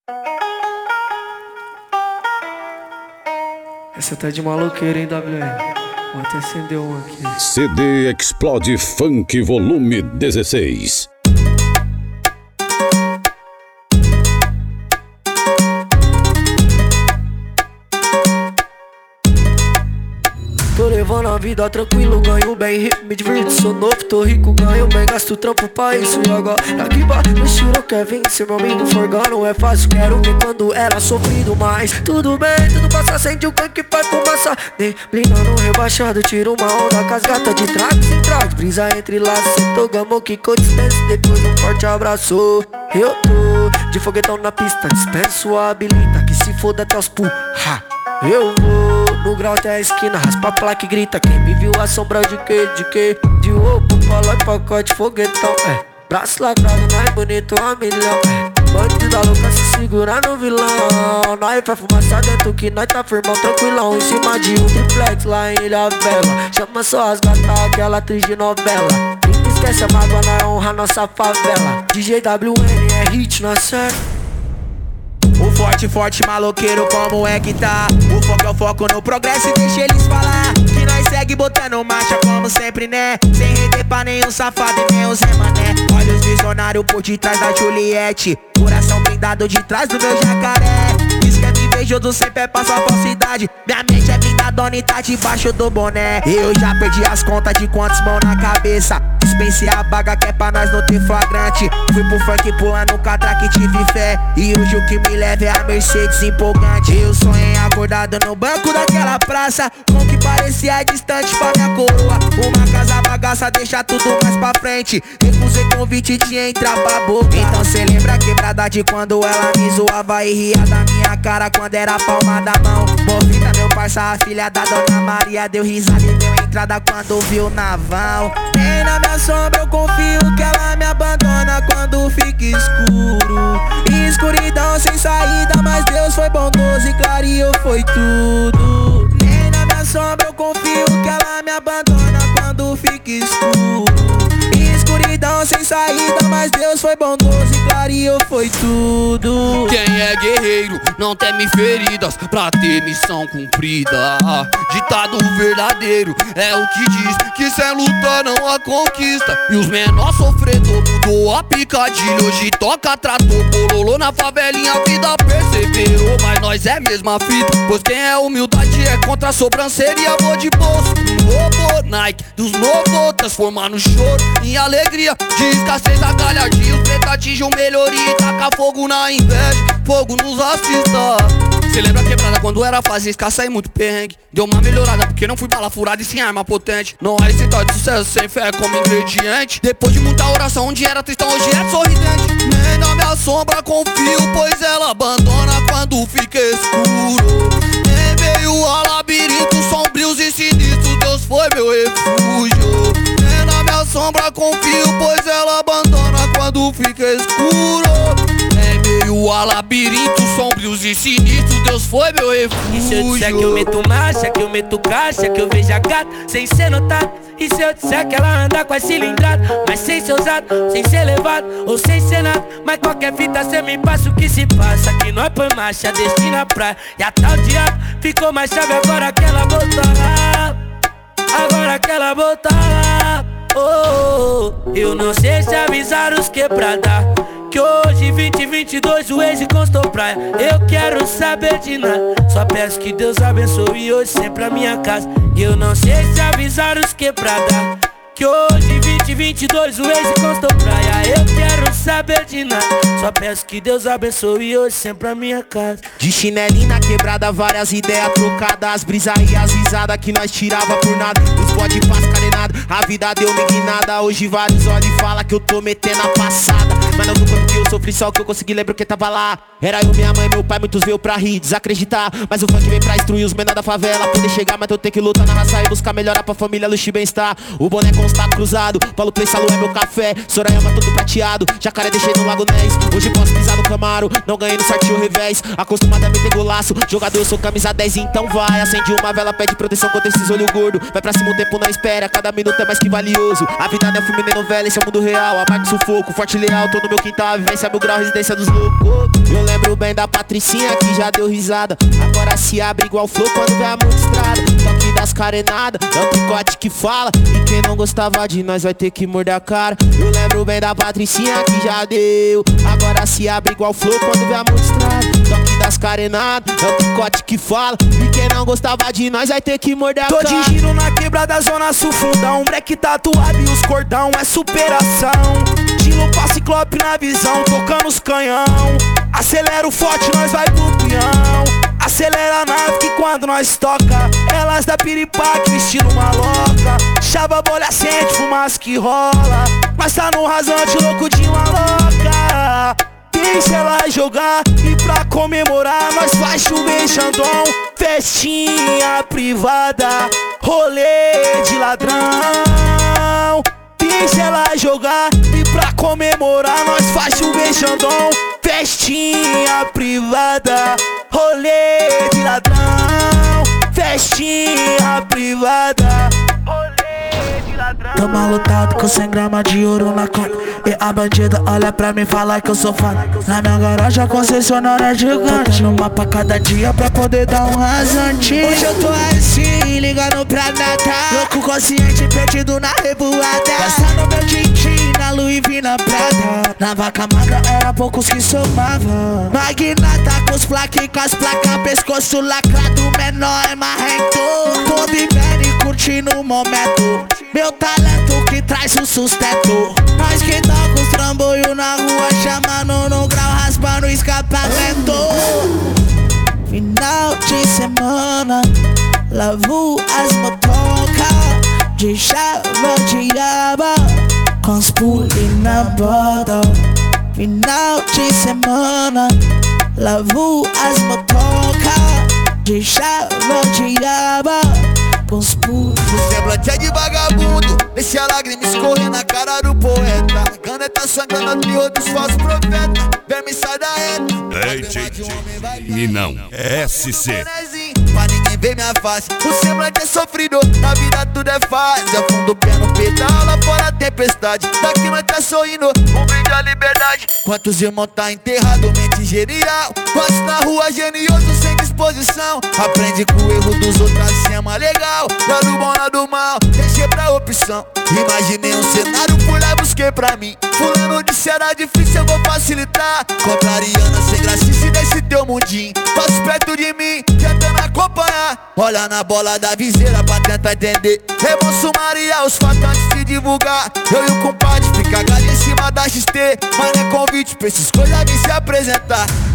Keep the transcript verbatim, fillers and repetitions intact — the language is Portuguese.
Essa tá de maloqueira, hein, W R? Vou até acender um aqui. C D Explode Funk Volume dezesseis. Tô levando a vida tranquilo, ganho bem, rico, me divirto, sou novo, tô rico, ganho bem, gasto trampo pra isso. E agora, aqui baixo, eu quero vencer, meu amigo forgão, não é fácil, quero ver quando era sofrido. Mas tudo bem, tudo passa, acende o canto que faz fumaça. Neblina no rebaixado, tiro uma onda com as gatas de trás, sem trás, brisa entre laços, togamo que distância, depois um forte abraço. Eu tô de foguetão na pista, dispenso a habilita, que se foda até os pu, ha. Eu vou no grau até a esquina, raspa a placa e grita. Quem me viu assombra de que, de que? De roupa, pala e pacote, foguetão, é. Braço lacrado, nós bonito a milhão, é. Bandida louca se segura no vilão. Nós vai fumaça dentro que nós tá firmão, tranquilão. Em cima de um triplex lá em Ilha Bela. Chama só as gatas, aquela atriz de novela. Quem esquece a mágoa, nós honra nossa favela. D J W N é hit na série. O forte, forte maloqueiro, como é que tá? O foco é o foco no progresso e deixa eles falar. Que nós segue botando marcha como sempre, né? Sem render pra nenhum safado e nem o Zé Mané. Olha os visionários por detrás da Juliette. Coração blindado de trás do meu jacaré. Diz que é me invejoso, sempre é pra sua falsidade. Minha mente é blindadona e tá debaixo do boné. Eu já perdi as contas de quantos mão na cabeça. Dispensei a baga que é pra nós não ter flagrante. Fui pro funk pulando o catraque e tive fé. E hoje o que me leva é a Mercedes empolgante. Eu sonhei acordado no banco daquela praça, com que parecia distante pra minha coroa. Uma casa bagaça deixa tudo mais pra frente. Recusei convite de entrar pra boca. Então cê lembra a quebrada de quando ela me zoava e ria da minha cara quando era a palma da mão. Movida meu parça, a filha da Dona Maria deu risada e deu entrada quando viu o navão. Nem na minha sombra eu confio que ela me abandona quando fica escuro. Escuridão sem saída, mas Deus foi bondoso e clareou foi tudo. Nem na minha sombra eu confio que ela me abandona quando fica escuro. Escuridão sem saída, mas Deus foi bondoso e clareou foi tudo. Quem é guerreiro não teme feridas pra ter missão cumprida. Ditado verdadeiro é o que diz que sem luta não há conquista. E os menores sofredor mudou a picadilha, hoje toca trator, bololô na favelinha, a vida perseverou. Mas nós é mesma fita, pois quem é humildade é contra a sobranceria. Vou de bolso, robô, Nike dos novos, transformar no choro em alegria. De escassez a galhardia, os pretos atingem melhoria e taca fogo na inveja, fogo nos racistas. Cê lembra a quebrada quando era fase escassa e muito perrengue? Deu uma melhorada porque não fui bala furada e sem arma potente. Não há receita de sucesso sem fé como ingrediente. Depois de muita oração, onde era tristão, hoje é sorridente. Nem na minha sombra confio, pois ela abandona quando fica escuro. Nem meio a labirintos sombrios e sinistros, Deus foi meu refúgio. Nem na minha sombra confio, pois ela abandona quando fica escuro. É meio a labirintos sombrios e sinistros, Deus foi meu refúgio. E se eu disser que eu meto marcha, que eu meto caixa, que eu vejo a gata sem ser notado? E se eu disser que ela anda com a cilindrada, mas sem ser usado, sem ser levado ou sem ser nada? Mas qualquer fita cê me passa o que se passa. Que nós põe marcha, destina pra e a tal diabo ficou mais chave agora que ela botou lá. Agora que ela botou lá. Oh, oh, eu não sei se avisaram os quebrada que hoje vinte e vinte e dois o ex constou praia. Eu quero saber de nada, só peço que Deus abençoe hoje sempre a minha casa. E eu não sei se avisaram os quebrada que hoje vinte e vinte e dois o ex constou praia. Eu quero saber de nada, só peço que Deus abençoe hoje sempre a minha casa. De chinelinho na quebrada, várias ideias trocadas, as brisa e as risadas que nós tirava por nada. Os bode pascarenado, a vida deu uma guinada. Hoje vários olham e falam que eu tô metendo a passada. Mas não do quanto que eu sofri, só que eu consegui lembrar que tava lá. Era eu, minha mãe, meu pai, muitos veio pra rir, desacreditar. Mas o funk vem pra instruir os menores da favela, poder chegar, mas eu tenho que lutar na raça e buscar melhorar pra família, luxo e bem-estar. O boné consta cruzado, Paulo Play, Salu é meu café, Sorayama todo prateado, Jacaré deixei no Lago Nés. Hoje posso pisar no Camaro, não ganhei no sorteio o revés. Acostumado a meter golaço, jogador eu sou camisa dez, então vai. Acende uma vela, pede proteção contra esses olhos gordos. Vai pra cima, o tempo não espera, cada minuto é mais que valioso. A vida não é filme nem novela, esse é o mundo real. Amargo sufoco, forte e leal, tô no no meu quintal, a vivência, meu grau, residência dos loucos. Eu lembro bem da Patricinha que já deu risada. Agora se abre igual flor quando vê a multistrada. Toque das carenadas, é o picote que fala. E quem não gostava de nós vai ter que morder a cara. Eu lembro bem da Patricinha que já deu. Agora se abre igual flor quando vê a multistrada. Toque das carenadas, é o picote que fala. E quem não gostava de nós vai ter que morder a Tô cara. de giro na quebrada, zona sul, fundão. Break tatuado e os cordão é superação. Gilo pra ciclope na visão, tocando os canhão. Acelera o forte, nós vai pro pinhão. Acelera a nave que quando nós toca, elas da piripaque, estilo maloca. Chava, bolha, acende, fumaça que rola. Mas tá no rasante, louco de maloca. Deixa ela jogar e pra comemorar nós faz chover Xandão. Festinha privada, rolê de ladrão. Deixa ela jogar e pra comemorar nós faz chover Xandão. Festinha privada, rolê de ladrão. Festinha privada, rolê de ladrão. Tamo lutado com cem gramas de ouro na conta. E a bandida olha pra mim e fala que eu sou foda. Na minha garagem a concessionária é gigante. Tô uma pra cada dia pra poder dar um rasante. Hoje eu tô assim, ligando pra Natal. Louco consciente, perdido na revoada. Gastando meu din-din na Louis V na Prada. Na vaca magra era poucos que somavam. Magnata com os plaques, com as placas. Pescoço lacrado, menor é marrento. Tô vivendo e curtindo o momento. Meu talento que traz o sustento. Nós que toca os trambolhos na rua, chamando no grau, raspando o escapamento. Final de semana, lavo as motocas de chava de aba, com os puli na bota. Final de semana, lavo as motocas de chava de aba, com os puli. O semblante é de vagabundo, deixa a lágrima escorrer na cara do poeta. A caneta sangrando a trio dos falsos profetas. Verme sai da reta. Ei, J J. E não, S C. Pra ninguém ver minha face. O semblante é sofrido, na vida tudo é fácil. Afunda o pé no pedal, lá fora a tempestade. Daqui nós tá sorrindo, um brinde à liberdade. Quantos irmãos tá enterrado, mente genial. Quantos na rua genioso sem disposição. Aprende com o erro dos outros, assim é mais legal. Lado bom, lado mal, deixei pra opção. Imaginei um cenário, fui lá, busquei pra mim. Fulano disse era difícil, eu vou facilitar. Contrariana, sem gracice desse teu mundinho. Passo perto de mim, tentando acompanhar. Olha na bola da viseira pra tentar entender. É bom sumariar os fatos antes de divulgar. Eu e o compadre fica galho em cima da X T. Mas não é convite pra esses coisas vir se apresentar.